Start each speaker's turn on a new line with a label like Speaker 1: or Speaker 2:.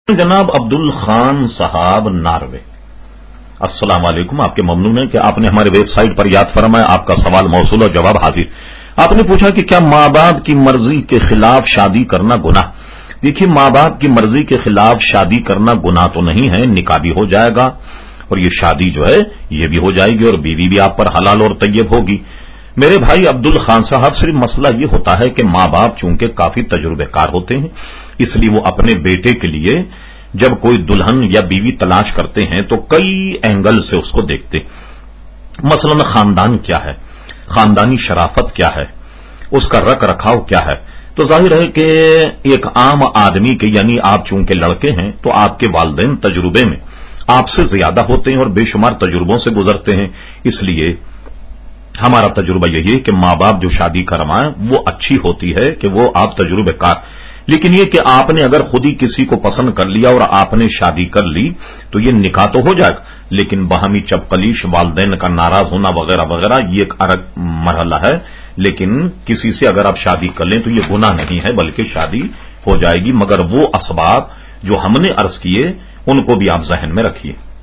Speaker 1: جناب عبدل خان صاحب ناروے، السلام علیکم۔ آپ کے ممنون ہیں کہ آپ نے ہمارے ویب سائٹ پر یاد فرمایا، آپ کا سوال موصول اور جواب حاضر۔ آپ نے پوچھا کہ کیا ماں باپ کی مرضی کے خلاف شادی کرنا گناہ؟ دیکھیے، ماں باپ کی مرضی کے خلاف شادی کرنا گناہ تو نہیں ہے، نکاح بھی ہو جائے گا اور یہ شادی جو ہے یہ بھی ہو جائے گی اور بیوی بھی آپ پر حلال اور طیب ہوگی۔ میرے بھائی عبدل خان صاحب، صرف مسئلہ یہ ہوتا ہے کہ ماں باپ چونکہ کافی تجربے کار ہوتے ہیں، اس لیے وہ اپنے بیٹے کے لیے جب کوئی دلہن یا بیوی تلاش کرتے ہیں تو کئی اینگل سے اس کو دیکھتے، مثلا خاندان کیا ہے، خاندانی شرافت کیا ہے، اس کا رکھ رکھاؤ کیا ہے۔ تو ظاہر ہے کہ ایک عام آدمی کے، یعنی آپ چونکہ لڑکے ہیں تو آپ کے والدین تجربے میں آپ سے زیادہ ہوتے ہیں اور بے شمار تجربوں سے گزرتے ہیں، اس لیے ہمارا تجربہ یہی ہے کہ ماں باپ جو شادی کروائیں وہ اچھی ہوتی ہے کہ وہ آپ تجربے کار۔ لیکن یہ کہ آپ نے اگر خود ہی کسی کو پسند کر لیا اور آپ نے شادی کر لی تو یہ نکاح تو ہو جائے گا، لیکن باہمی چپقلیش، والدین کا ناراض ہونا وغیرہ وغیرہ یہ ایک الگ مرحلہ ہے۔ لیکن کسی سے اگر آپ شادی کر لیں تو یہ گناہ نہیں ہے بلکہ شادی ہو جائے گی، مگر وہ اسباب جو ہم نے عرض کیے ان کو بھی آپ ذہن میں رکھیے۔